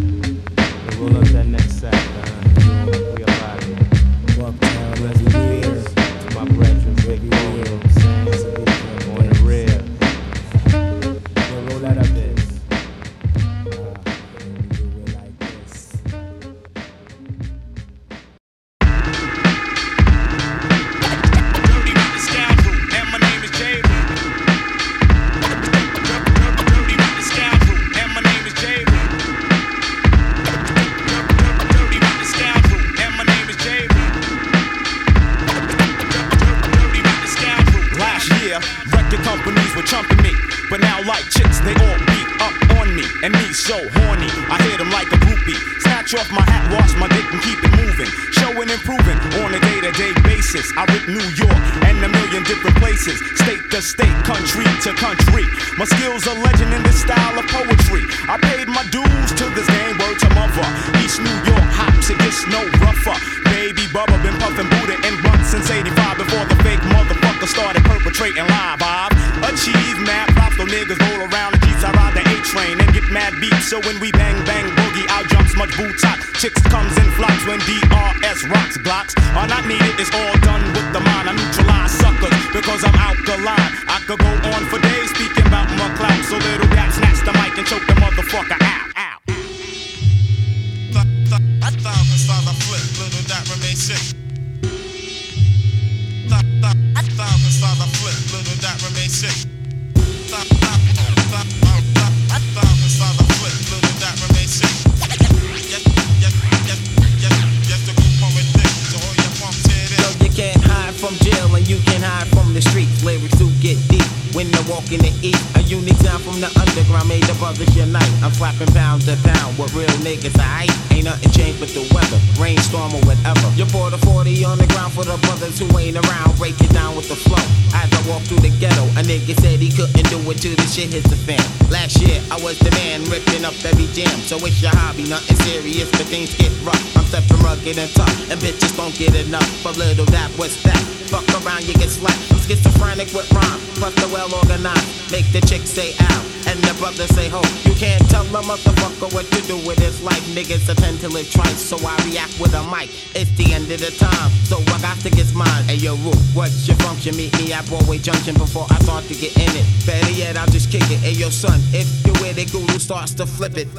We'll roll up that next sack, man. We up out of here. Bucktown, every year. To my brethren. homies were chumping me, but now like chicks, they all beat up on me, and me so horny, I hit them like a groupie. Snatch off my hat, wash my dick and keep it moving, showing and proving on a day-to-day basis. I rip New York and a million different places, state to state, country to country. My skills are legend in this style of poetry. I paid my dues to this game, word to mother. East New York hops, it gets no rougher. Baby Bubba been puffin' Buddha and blunt since eighty-five, before the fake motherfucker started perpetrating live. I've achieved mad props, though niggas roll around in Jeeps. I ride the A-train and get mad beats, so when we bang bang boogie, out jumps much boots hot. Chicks comes in flocks when D R S rocks. Blocks are not needed, it's all done with the mind. I neutralize suckers because I'm alkaline. I could go on for days speaking about my clout, so little Dap snatch the mic and choke the motherfucker out. Out. A thousand stars I flip, little Dap remain sick. A thousand stars I flip, little Dap remain sick. A thousand stars I flip, little Dap remain sick. Yes, yes, yes, yes, yes, the group on with dick, so hold your pumps here it is. So you can't hide from jail and you can hide from the streets. Lyrics do get deep when they're walking to eat. A unique sound from the underground made the brothers unite. I'm slapping pound to pound with real niggas, I ain't nothing changed but the weather, rainstorm or whatever. You pour the forty on the ground for the brothers who ain't around. Break it down with the flow. As I walk through the ghetto, a nigga said he couldn't do it till the shit hits the fan. Last year I was the man ripping up every jam. So it's your hobby, nothing serious, but things get rough. I'm stepping rugged and tough, and bitches don't get enough. But little Dap, what's that? Fuck around, you get slapped. I'm schizophrenic with rhyme, plus the well organized. Make the chick say ow, and the brother say ho. You can't tell a motherfucker what to do with his life. Niggas attend to live twice, so I react with a mic. It's the end of the time, so I got to get mine. Hey yo, Roo, what's your function? Meet me at Broadway Junction before I start to get in it. Better yet, I'll just kick it. Hey yo, son, if you with it, Guru starts to flip it.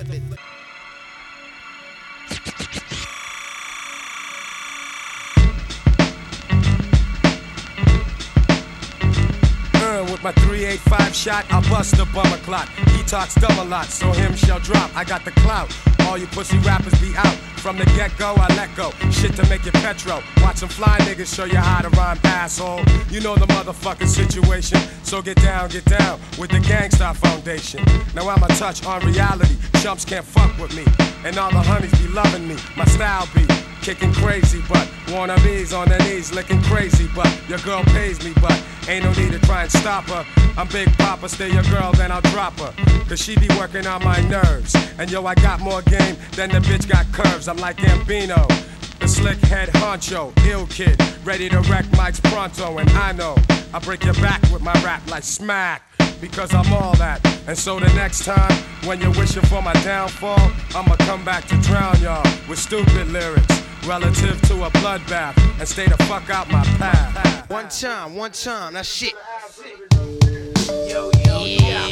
With my three eighty-five shot, I'll bust the bummer clock. He talks dumb a lot, so him shall drop. I got the clout. All you pussy rappers be out. From the get-go, I let go. Shit to make you petro. Watch some fly niggas show you how to rhyme, asshole. You know the motherfucking situation. So get down, get down with the Gangstar Foundation. Now I'm a touch on reality. Chumps can't fuck with me. And all the honeys be loving me. My style be kicking crazy, but wannabes on their knees looking crazy, but your girl pays me, but ain't no need to try and stop her. I'm Big Papa, stay your girl, then I'll drop her. Cause she be working on my nerves. And yo, I got more game than the bitch got curves. I'm like Gambino, the slick head honcho, ill kid, ready to wreck mics pronto. And I know I break your back with my rap like smack, because I'm all that. And so the next time, when you're wishing for my downfall, I'ma come back to drown y'all with stupid lyrics relative to a bloodbath, and stay the fuck out my path. One time, one time, that's shit. Yo, yo, yeah.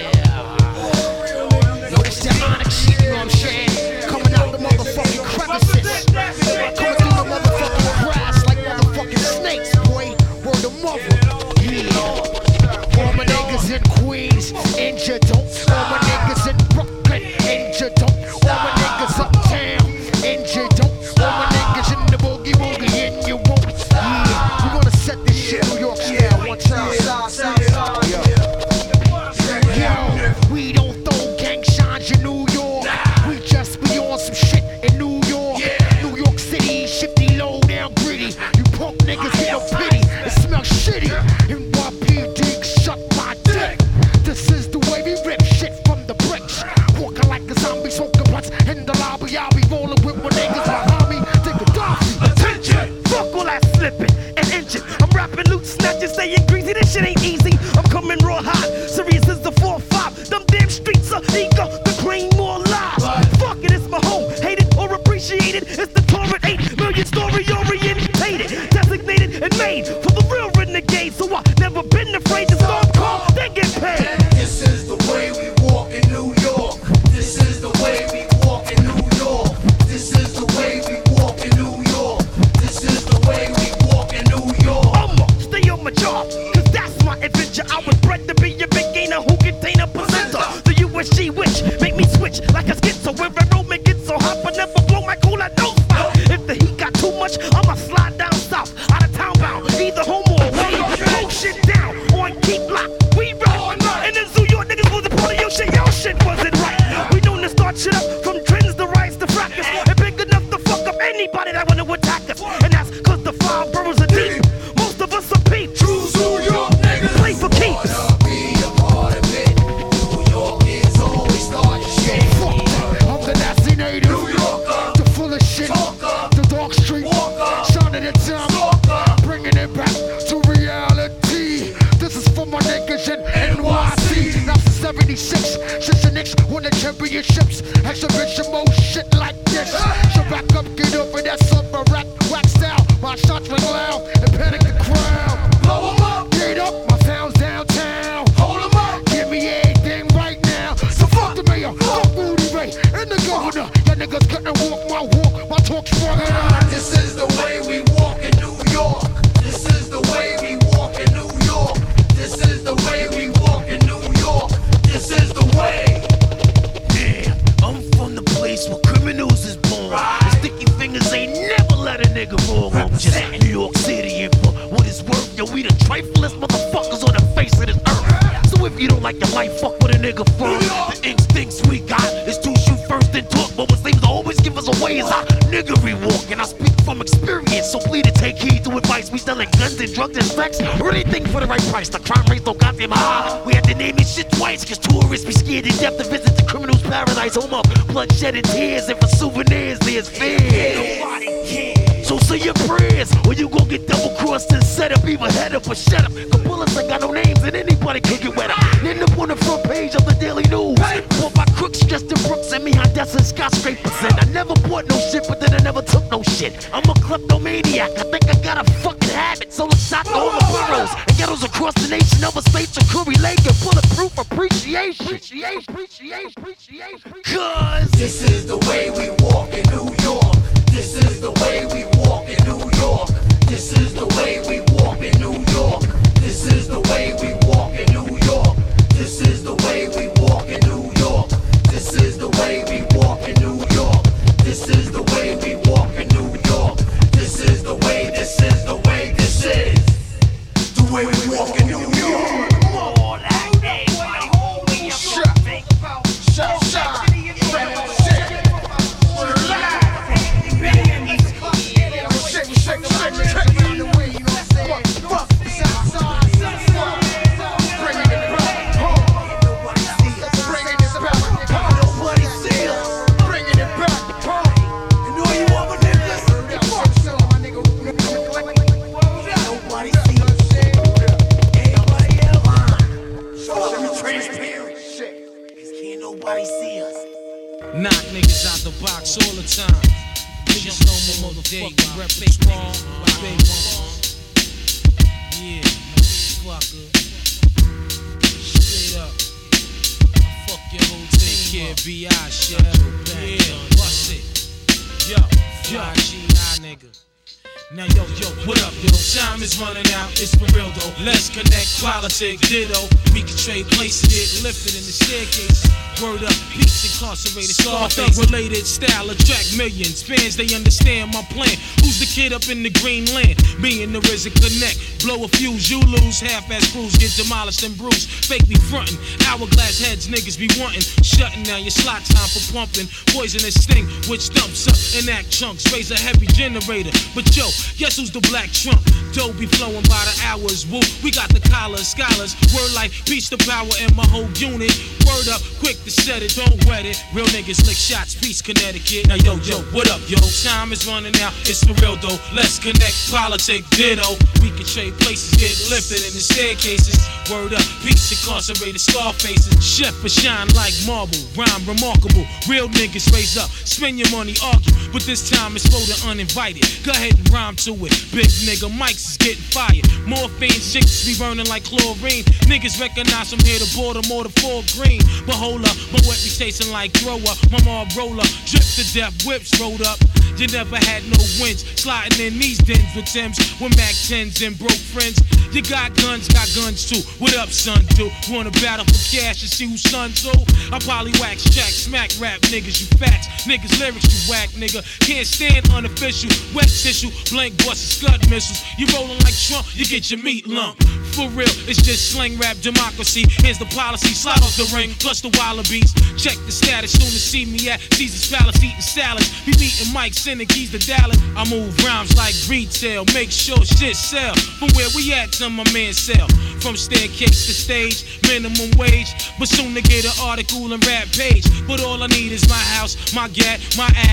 Yo, this that Onyx shit, you know what I'm saying? Coming out the motherfucking crevices. Coming through the motherfucking grass like motherfucking snakes, boy. Word of mother. Yeah. All my niggas in Queens, injured don't. All my niggas in Brooklyn, injured don't. All my niggas uptown, injured don't. All my niggas in the boogie woogie, and you won't. Yeah, we gonna set this shit New York style one time. Yo, yo, we don't throw gang signs in New York. We just be on some shit in New York. New York City, shifty, low down, gritty. You punk niggas get no pity. It smells shitty. N Y P D, suck my dick. This is the way we rip shit from the bricks. Walking like a zombie, smoking blunts in the lobby. I'll be rolling with my niggas behind me. Think of Dolphy. Attention! Fuck all that slipping and inching. I'm rapping loot snatches, staying greasy. This shit ain't easy. I'm coming raw hot. Serious as the four five. Them damn streets are eager. The cream more lies. Fuck it, it's my home. Hate it or appreciate it. It's the torrent eight million story orientated. Designated and made for the real renegades. So I never been afraid to start call. They get paid. This is the way we walk in New York. This is the way we walk in New York. This is the way we walk in New York. This is the way we walk in New York. I'ma stay on my job, cause that's my adventure. I was bred to be a big gainer who contain a presenter. The U S G witch make me switch like a schizo. Where I roll me get so hot, but never blow my cool at no spot. If the heat got too much, I'ma slide down south, out of town bound, either home or away. Hold shit down on keep lock. We seventy-six. Since the Knicks won the championships. Exhibition mode shit like this. So back up, get over that summer rack, whack style. My shots ring loud and panic the crowd. Blow 'em up, get up, my sound's downtown. Hold 'em up, give me everything right now. So fuck the mayor, fuck Rudy Ray, and the governor. Y'all niggas couldn't walk my walk, my talk's strong enough. This is the way we walk in New York. This is the way we walk in New York. This is the way we walk in New York. This is the way. Yeah, I'm from the place where criminals is born. The sticky fingers ain't never let a nigga wrong. I'm just New York City, and for what it's worth, yo, we the triflest motherfuckers on the face of this earth. So if you don't like your life, fuck with a nigga first. The instincts we got is to shoot first and talk, but what seems to always give us away is our niggery walk. And I speak from experience, so please to take heed to advice. We selling guns and drugs and sex, or anything for the right price. The crime rate's so goddamn high, we had to name this shit twice, cause tourists be scared to death to visit the criminal's paradise. Home of bloodshed and tears, and for souvenirs there's fear. So say your prayers, or you gon' get double crossed and set up. Either head up or shut up. Cause bullets ain't got no names, and anybody can get wet up. End up on the front page of the Daily News. Bought by crooks dressed in Brooks and me on desks and skyscrapers. And I never bought no shit, but then I never took no shit. I'm a kleptomaniac, I think I got a fucking habit. So let's shot to all the boroughs and ghettos across the nation. Other states are Curry Lake and bulletproof appreciation. Appreciation, appreciation, appreciation. Cause this is the way we walk in New York. This is the way we walk in New York. This is the way we walk in New York. This is the way we walk in New York. This is the way we walk in New York. This is the way we walk in New York. This is the way we walk in New York. This is the way, this is the way, this is the way we walk in New York. Shut, shut, shut. Knock niggas out the box all the time. Niggas know my motherfucking rep strong. Big bombs. Yeah, motherfucker. Straight up. I fuck your whole team. Take care, B I shit. Yeah, bust it. Yo, yo, G I nigga. Now yo, yo, what up, yo? Time is running out, it's for real though. Let's connect, politic, ditto. We can trade places, get lifted in the staircase. Word up, peace incarcerated, Scarface related style, attract millions. Fans, they understand my plan. Who's the kid up in the green land? Me and the R Z A connect. Blow a fuse, you lose. Half-ass crews get demolished and bruised. Fake be frontin', hourglass heads niggas be wantin'. Shutting down your slot time for pumping. Poisonous sting, which dumps up and act chunks. Raise a heavy generator. But yo, guess who's the black Trump? Dough be flowing by the hours. Woo, we got the collars, scholars. Word like peace to power in my whole unit. Word up, quick to set it, don't wet it. Real niggas lick shots, peace, Connecticut. Now yo, yo, what up, yo? Time is running out, it's for real though. Let's connect, politic, ditto. We can trade places, get lifted in the staircases. Word up, peace, incarcerated, Scarfaces. Chef for shine like marble, rhyme remarkable. Real niggas raise up, spend your money, argue. But this time it's for the uninvited. Go ahead and rhyme to it. Big nigga Mike's is getting fired. Morphine chicks be burning like chlorine. Niggas recognize from here to Baltimore to Fort Green. But hold up, my reputation like thrower. My mob roller, drip to death, whips rolled up. You never had no wins. Sliding in these dens with Timbs, with Mac tens and broke friends. You got guns, got guns too. What up, son, do? Wanna battle for cash and see who's son too? I probably wax track, smack rap niggas, you facts. Niggas lyrics, you whack nigga. Can't stand unofficial, wet tissue, blank busts, scud missiles. You rolling like Trump, you get your meat lump. For real, it's just slang rap democracy. Here's the policy, slide off the ring, plus the wallabies. Check the status, soon to see me at Caesar's Palace eating salads. Be meeting Mike, sending keys to Dallas. I move rhymes like retail, make sure shit sell. From where we at to my man sell. From staircase to stage, minimum wage. But soon to get an article and rap page. But all I need is my house, my gat, my act.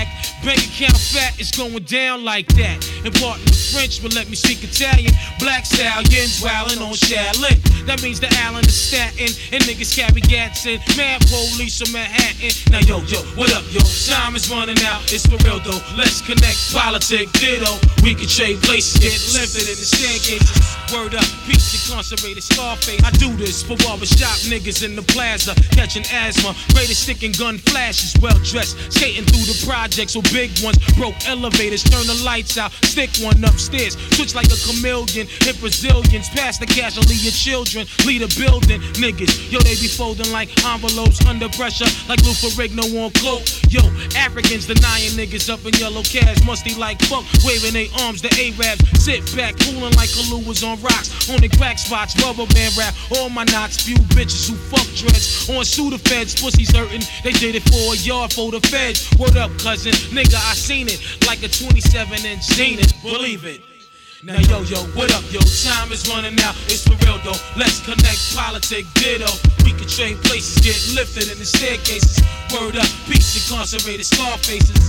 Bank account fat is going down like that. Important the French, but let me speak Italian. Black stallions wildin' on Shaolin. That means the Allen is Staten, and niggas carry gats in. Mad police from Manhattan. Now yo, yo, what up, yo? Time is running out, it's for real though. Let's connect, politic, ditto. We can trade places, get lifted in the staircases. Word up, peace, incarcerated Scarface. I do this for barbershop niggas in the plaza, catching asthma. Greatest stick and gun flashes, well dressed, skating through the projects with big ones. Broke elevators, turn the lights out, stick one upstairs. Switch like a chameleon, hit Brazilians, pass the cash, leave your children, lead a building. Niggas, yo, they be folding like envelopes under pressure, like Lou Ferrigno on cloak. Yo, Africans denying niggas up in yellow cabs, musty like fuck, waving their arms, the Arabs sit back, cooling like Kalu was on rocks, on the crack spots, rubber band rap. All my knots, few bitches who fuck dreads, on Suda Feds, pussies hurting, they did it for a yard for the feds. Word up, cousin, nigga, I seen it, like a twenty-seven inch Zenith, believe it. Now yo, yo, what up, yo? Time is running out, it's for real though. Let's connect, politic, ditto. We can trade places, get lifted in the staircases. Word up, peace, incarcerated Scarfaces.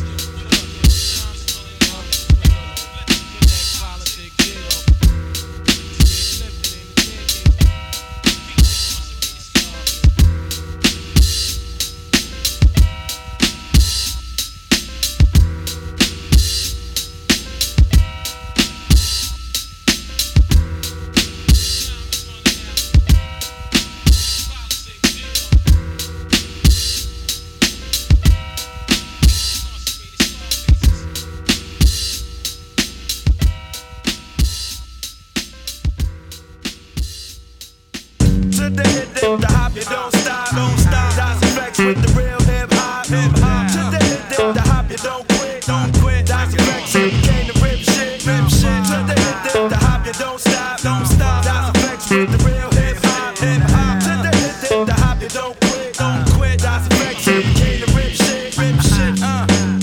The hop, you don't stop, don't stop. That's effects with the real hip hop, hip hop. To the hip dip, the hop, you don't quit, don't quit. That's effects, it became the rip shit, rip shit. To the hip dip, the hop, you don't stop, don't stop. That's effects with the real hip hop, hip hop. To the hip dip, the hop, you don't quit, don't quit. That's effects, it became the rip shit, rip shit. Uh.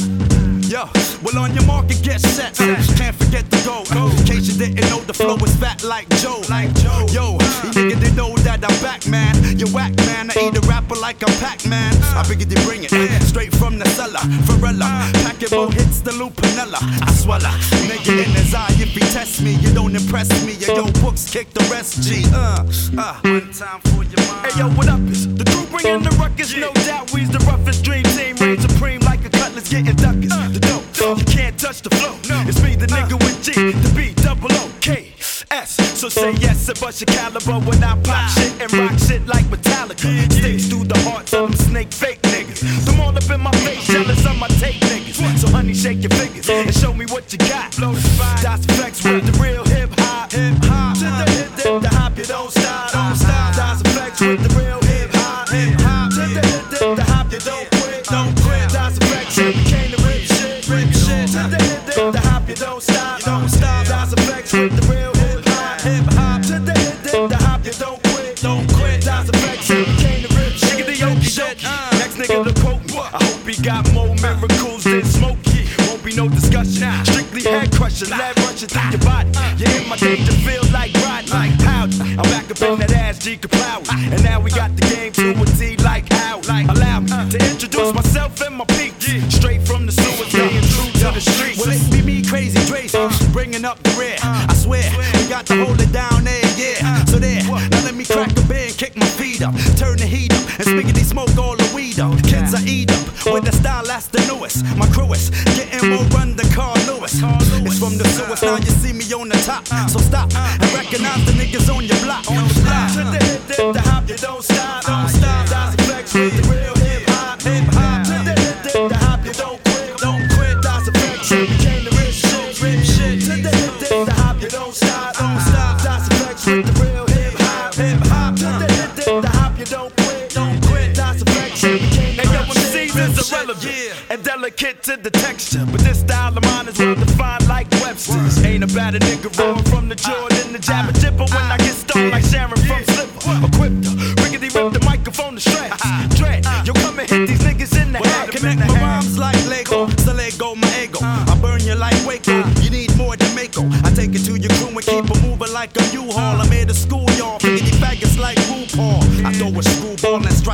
Yo, well on your market, get set. Can't forget the goal. In case you didn't know, the flow is fat like Joe, like Joe. Yo, you niggas didn't know that I'm back, man. You whack, man. I eat a rapper like a Pac-Man. I figured you bring it straight from the cellar. Varela, pack it more hits the Lupinella. I swallow, nigga in his eye. If he test me, you don't impress me. Yo, yo, books kick the rest. G. Uh, uh. One time for your mind. Hey, yo, what up? Is the crew bringing the ruckus? No doubt, we's the roughest dream team. Reign supreme like a cutlass getting duckers. The dope, you can't touch the flow. It's me, the nigga with G, the B, double O, K. S. So say yes and bust your caliber when I pop shit and rock shit like Metallica. Sticks through the hearts of them snake fake niggas. Them all up in my face, jealous of my tape niggas. So honey, shake your fingers and show me what you got. That's effects with the real hip hop. Hip hop. To the hip dip, the hop, you don't stop, don't stop. That's effects with the real hip hop. Hip hop. To the hip dip, the hop, you don't quit, don't quit. That's effects, it became the rip shit, rip shit. To the hip dip, the hop, you don't stop, don't stop. That's effects with the real hip hop. Hip hop. To the hip dip, the hop, you don't quit, don't quit. That's effects, it became the rip shit. Nigga, the yoki doki. Next nigga, the quote. I hope he got more miracles than Smokey. Won't be no discussion. Strictly head crushing, lead rushing through your body. You're in my danger, feel like riding. Howdy, I'm back up in that ass, G Kapow. And now we got the game to a T like how. Allow me to introduce myself and my peeps. Straight from the sewer, staying true to the streets. Well, it be me, Crazy Drace, bringing up the rear. I swear, we got to hold it down there, yeah. So there, now let me crack a beer and kick my feet up. Turn the heat up and spiggity smoke all the weed up. Kids I eat up with the style that's the newest. My crew is getting more run than Carl Lewis. It's from the sewers, now you see me on the top. So stop and recognize the niggas on your block. On the block. To the hip dip, the hop, you don't stop, don't stop. That's effects with the real hip hop, hip hop. To the hip dip, the hop, you don't quit, don't quit. That's effects, it became the rip shit, rip shit. To the hip dip, the hop, you don't stop, don't stop. That's effects with the real hip hop, hip hop. To the hip dip, the hop, you don't quit, don't quit. That's effects, it became the rip shit, rip shit. Irrelevant and delicate to the texture, but this style of mine is well defined like Webster's. Ain't about a nigga rolling from the Jordan, the jabber jibber when I get stoned like Sharon from Slipper. Equipped to riggedy rip the microphone to shreds. Dread, yo, come and hit these niggas in the head. Connect my rhymes like Lego, so Lego my ego. I burn you like Waco, you need more than Mako. I take it to your crew and keep it moving like a U-Haul. I'm here to school y'all, riggedy faggots like RuPaul. I throw a screwball and strike